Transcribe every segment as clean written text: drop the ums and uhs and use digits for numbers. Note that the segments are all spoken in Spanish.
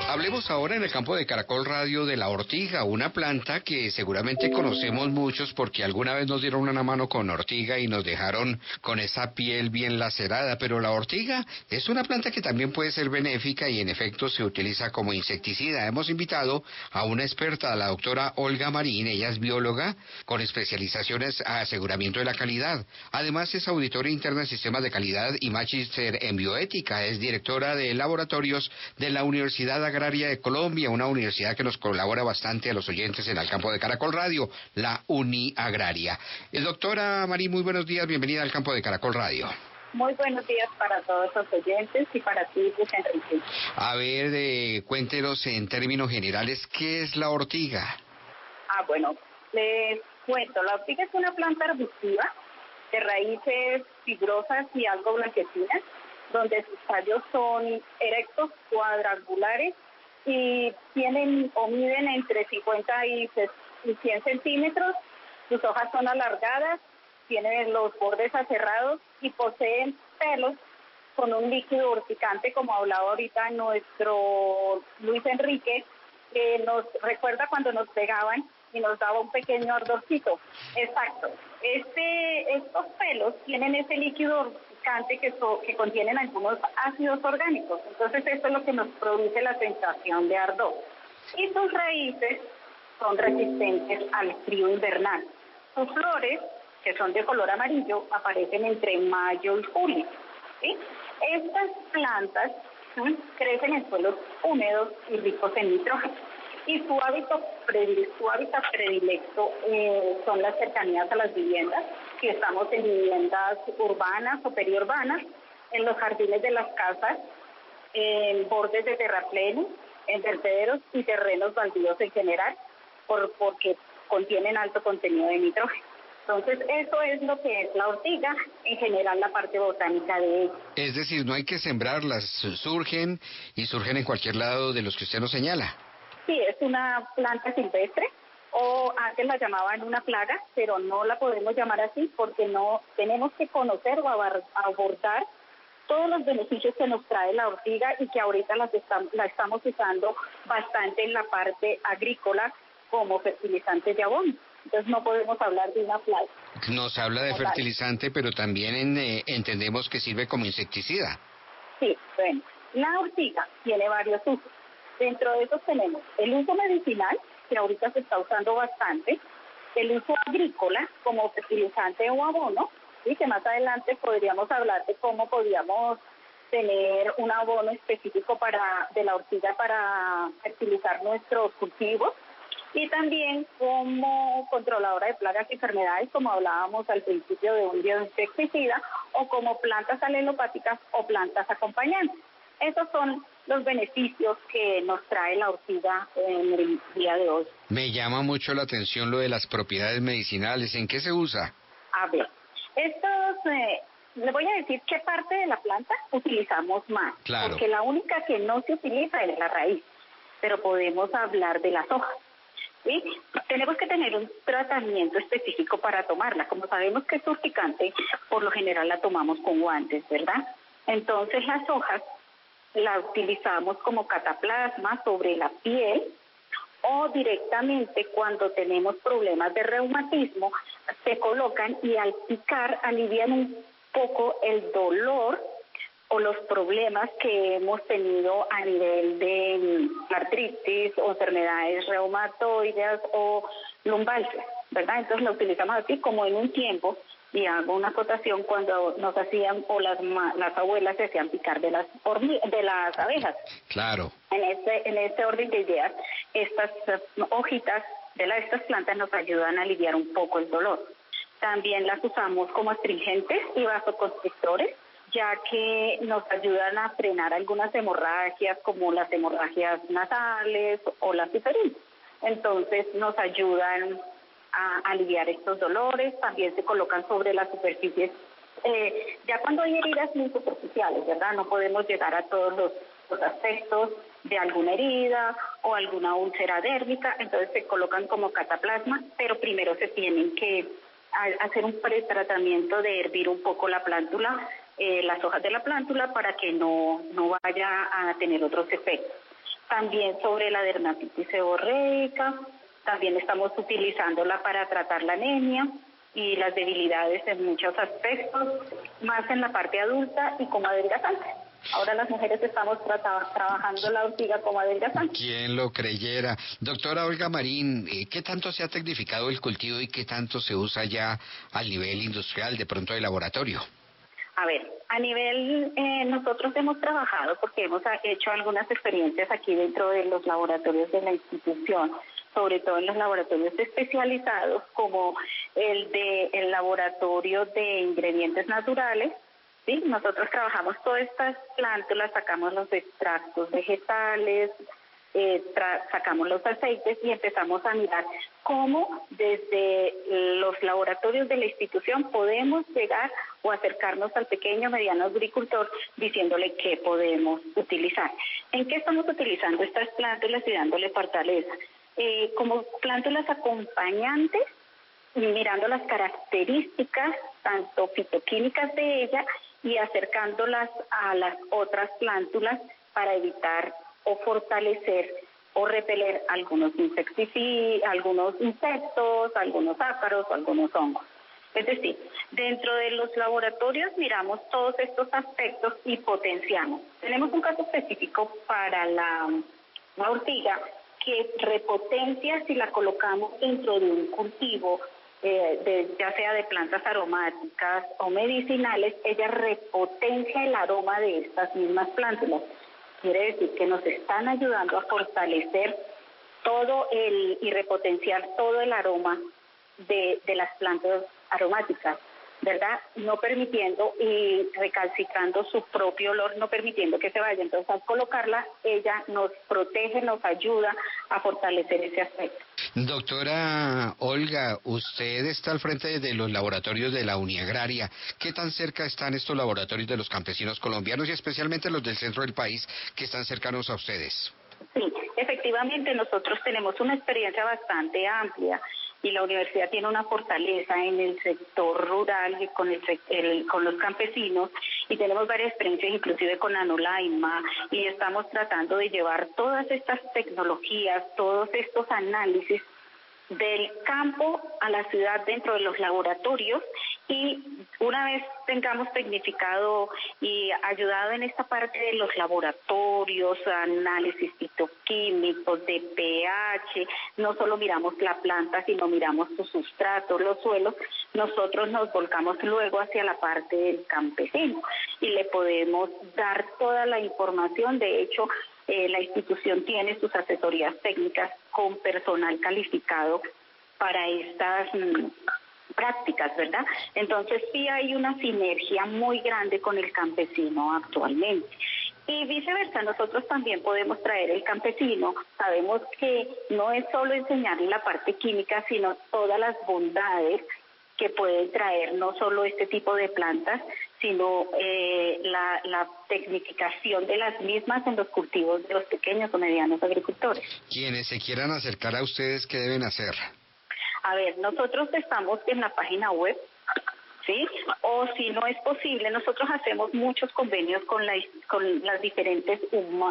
Hablemos ahora en el campo de Caracol Radio de la ortiga, una planta que seguramente conocemos muchos porque alguna vez nos dieron una mano con ortiga y nos dejaron con esa piel bien lacerada, pero la ortiga es una planta que también puede ser benéfica y en efecto se utiliza como insecticida. Hemos invitado a una experta, a la doctora Olga Marín. Ella es bióloga con especializaciones a aseguramiento de la calidad. Además es auditora interna en sistemas de calidad y magíster en bioética. Es directora de laboratorios de la Universidad Agraria de Colombia, una universidad que nos colabora bastante a los oyentes en el campo de Caracol Radio, la Uniagraria. Doctora Marín, muy buenos días, bienvenida al campo de Caracol Radio. Muy buenos días para todos los oyentes y para ti, Luis Enrique. A ver, cuéntenos en términos generales, ¿qué es la ortiga? Bueno, les cuento, la ortiga es una planta arbustiva de raíces fibrosas y algo blanquecinas, donde sus tallos son erectos, cuadrangulares y tienen o miden entre 50 y 100 centímetros. Sus hojas son alargadas, tienen los bordes aserrados y poseen pelos con un líquido urticante, como hablaba ahorita nuestro Luis Enrique, que nos recuerda cuando nos pegaban y nos daba un pequeño ardorcito. Exacto. Estos pelos tienen ese líquido urticante que contienen algunos ácidos orgánicos. Entonces esto es lo que nos produce la sensación de ardor. Y sus raíces son resistentes al frío invernal. Sus flores, que son de color amarillo, aparecen entre mayo y julio, ¿sí? Estas plantas crecen en suelos húmedos y ricos en nitrógeno. Y su hábitat predilecto son las cercanías a las viviendas, si estamos en viviendas urbanas o periurbanas, en los jardines de las casas, en bordes de terraplenes, en vertederos y terrenos baldíos en general, porque contienen alto contenido de nitrógeno. Entonces, eso es lo que es la ortiga, en general la parte botánica de ella. Es decir, no hay que sembrarlas, surgen en cualquier lado de los que usted nos señala. Sí, es una planta silvestre, o antes la llamaban una plaga, pero no la podemos llamar así porque no tenemos que conocer o abordar todos los beneficios que nos trae la ortiga y que ahorita la estamos usando bastante en la parte agrícola como fertilizantes de abono. Entonces no podemos hablar de una plaga. Nos habla de fertilizante, pero también entendemos que sirve como insecticida. Sí, bueno, la ortiga tiene varios usos. Dentro de esos tenemos el uso medicinal, que ahorita se está usando bastante, el uso agrícola como fertilizante o abono, y que más adelante podríamos hablar de cómo podríamos tener un abono específico de la ortiga para fertilizar nuestros cultivos, y también como controladora de plagas y enfermedades, como hablábamos al principio de un bioinsecticida, o como plantas alelopáticas o plantas acompañantes. Esos son los beneficios que nos trae la ortiga en el día de hoy. Me llama mucho la atención lo de las propiedades medicinales. ¿En qué se usa? A ver, le voy a decir qué parte de la planta utilizamos más. Claro. Porque la única que no se utiliza es la raíz, pero podemos hablar de las hojas. ¿Sí? Tenemos que tener un tratamiento específico para tomarla. Como sabemos que es urticante, por lo general la tomamos con guantes, ¿verdad? Entonces las hojas la utilizamos como cataplasma sobre la piel o directamente cuando tenemos problemas de reumatismo, se colocan y al picar alivian un poco el dolor o los problemas que hemos tenido a nivel de artritis o enfermedades reumatoides o lumbalgias, ¿verdad? Entonces lo utilizamos así como en un tiempo, y hago una acotación cuando nos hacían o las abuelas se hacían picar de las abejas. Claro. En este orden de ideas, estas hojitas de estas plantas nos ayudan a aliviar un poco el dolor. También las usamos como astringentes y vasoconstrictores, ya que nos ayudan a frenar algunas hemorragias como las hemorragias nasales o las tiferines. Entonces nos ayudan a aliviar estos dolores. También se colocan sobre las superficies, ya cuando hay heridas muy superficiales, ¿verdad? No podemos llegar a todos los aspectos de alguna herida o alguna úlcera dérmica, entonces se colocan como cataplasma, pero primero se tienen que hacer un pretratamiento de hervir un poco la plántula, las hojas de la plántula, para que no vaya a tener otros efectos. también sobre la dermatitis seborreica, también estamos utilizándola para tratar la anemia y las debilidades en muchos aspectos, más en la parte adulta y como adelgazante. Ahora las mujeres estamos trabajando la ortiga como adelgazante. ¿Quién lo creyera? Doctora Olga Marín, ¿qué tanto se ha tecnificado el cultivo y qué tanto se usa ya al nivel industrial, de pronto de laboratorio? A ver, a nivel, nosotros hemos trabajado porque hemos hecho algunas experiencias aquí dentro de los laboratorios de la institución, sobre todo en los laboratorios especializados como el laboratorio de ingredientes naturales. Sí, nosotros trabajamos todas estas plántulas, sacamos los extractos vegetales, sacamos los aceites y empezamos a mirar cómo desde los laboratorios de la institución podemos llegar o acercarnos al pequeño mediano agricultor diciéndole qué podemos utilizar. ¿En qué estamos utilizando estas plántulas y dándole fortaleza? Como plántulas acompañantes, mirando las características tanto fitoquímicas de ella y acercándolas a las otras plántulas para evitar o fortalecer o repeler algunos insectos, algunos ácaros o algunos hongos. Es decir, dentro de los laboratorios miramos todos estos aspectos y potenciamos. Tenemos un caso específico para la ortiga que repotencia si la colocamos dentro de un cultivo, ya sea de plantas aromáticas o medicinales, ella repotencia el aroma de estas mismas plántulas. Quiere decir que nos están ayudando a fortalecer y repotenciar todo el aroma de las plantas aromáticas, ¿verdad? No permitiendo y recalcitrando su propio olor, no permitiendo que se vaya. Entonces, al colocarla, ella nos protege, nos ayuda a fortalecer ese aspecto. Doctora Olga, usted está al frente de los laboratorios de la Uniagraria. ¿Qué tan cerca están estos laboratorios de los campesinos colombianos y especialmente los del centro del país que están cercanos a ustedes? Sí, efectivamente nosotros tenemos una experiencia bastante amplia y la universidad tiene una fortaleza en el sector rural y con los campesinos, y tenemos varias experiencias inclusive con Anolaima, y estamos tratando de llevar todas estas tecnologías, todos estos análisis del campo a la ciudad dentro de los laboratorios, y una vez tengamos tecnificado y ayudado en esta parte de los laboratorios, análisis fitoquímicos, de pH, no solo miramos la planta, sino miramos su sustrato, los suelos, nosotros nos volcamos luego hacia la parte del campesino y le podemos dar toda la información. De hecho, la institución tiene sus asesorías técnicas con personal calificado para estas prácticas, ¿verdad? Entonces sí hay una sinergia muy grande con el campesino actualmente. Y viceversa, nosotros también podemos traer el campesino. Sabemos que no es solo enseñarle la parte química, sino todas las bondades que pueden traer no solo este tipo de plantas, sino la tecnificación de las mismas en los cultivos de los pequeños o medianos agricultores. Quienes se quieran acercar a ustedes, ¿qué deben hacer? A ver, nosotros estamos en la página web, ¿sí? O si no es posible, nosotros hacemos muchos convenios con las diferentes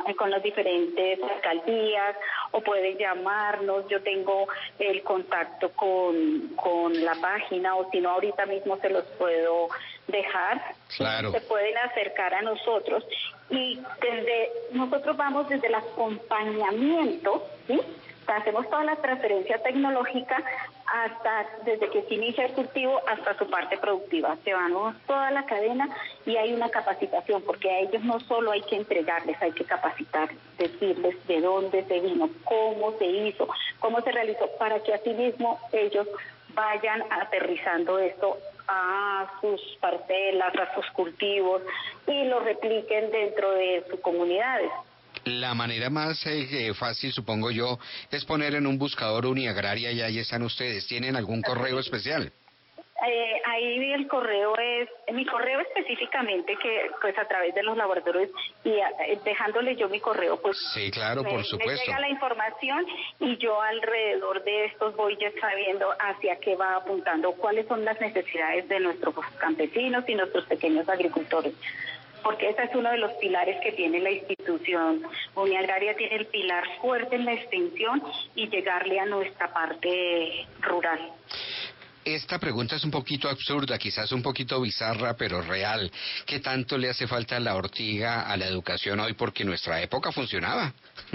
alcaldías, o pueden llamarnos. Yo tengo el contacto con la página, o si no, ahorita mismo se los puedo dejar. Claro. Se pueden acercar a nosotros y nosotros vamos desde el acompañamiento, ¿sí? Hacemos toda la transferencia tecnológica desde que se inicia el cultivo hasta su parte productiva. Llevamos toda la cadena y hay una capacitación, porque a ellos no solo hay que entregarles, hay que capacitar, decirles de dónde se vino, cómo se hizo, cómo se realizó, para que asimismo ellos vayan aterrizando esto a sus parcelas, a sus cultivos y lo repliquen dentro de sus comunidades. La manera más fácil, supongo yo, es poner en un buscador Uniagraria y ahí están ustedes. ¿Tienen algún correo especial? Ahí mi correo específicamente, que pues a través de los laboratorios y dejándole yo mi correo, pues sí, claro, por supuesto. Me llega la información y yo alrededor de estos voy ya sabiendo hacia qué va apuntando, cuáles son las necesidades de nuestros campesinos y nuestros pequeños agricultores. porque ese es uno de los pilares que tiene la institución. Uniagraria tiene el pilar fuerte en la extensión y llegarle a nuestra parte rural. Esta pregunta es un poquito absurda, quizás un poquito bizarra, pero real. ¿Qué tanto le hace falta la ortiga a la educación hoy? Porque en nuestra época funcionaba.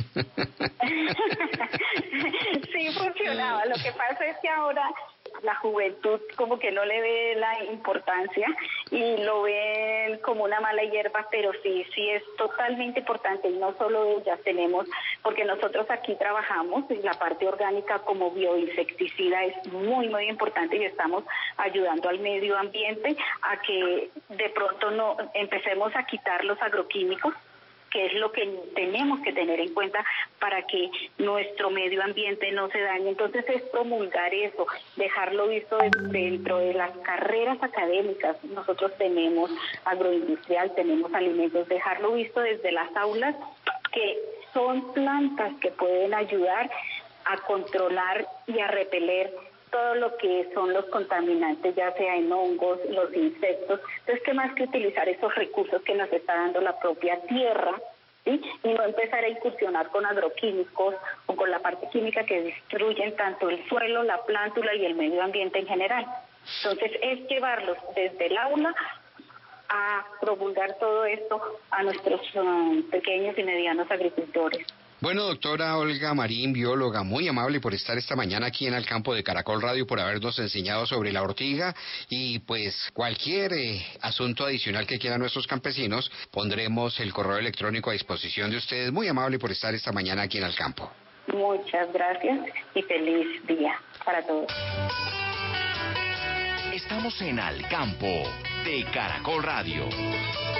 Sí, funcionaba. Lo que pasa es que ahora la juventud como que no le ve la importancia y lo ven como una mala hierba, pero sí es totalmente importante, y no solo ellas tenemos, porque nosotros aquí trabajamos en la parte orgánica como bioinsecticida, es muy importante, y estamos ayudando al medio ambiente a que de pronto no empecemos a quitar los agroquímicos, que es lo que tenemos que tener en cuenta para que nuestro medio ambiente no se dañe. Entonces es promulgar eso, dejarlo visto dentro de las carreras académicas. Nosotros tenemos agroindustrial, tenemos alimentos, dejarlo visto desde las aulas, que son plantas que pueden ayudar a controlar y a repeler todo lo que son los contaminantes, ya sea en hongos, los insectos. Entonces, ¿qué más que utilizar esos recursos que nos está dando la propia tierra, ¿sí? Y no empezar a incursionar con agroquímicos o con la parte química que destruyen tanto el suelo, la plántula y el medio ambiente en general. Entonces, es llevarlos desde el aula a promulgar todo esto a nuestros pequeños y medianos agricultores. Bueno, doctora Olga Marín, bióloga, muy amable por estar esta mañana aquí en el campo de Caracol Radio, por habernos enseñado sobre la ortiga, y pues cualquier asunto adicional que quieran nuestros campesinos, pondremos el correo electrónico a disposición de ustedes. Muy amable por estar esta mañana aquí en el campo. Muchas gracias y feliz día para todos. Estamos en Al Campo de Caracol Radio.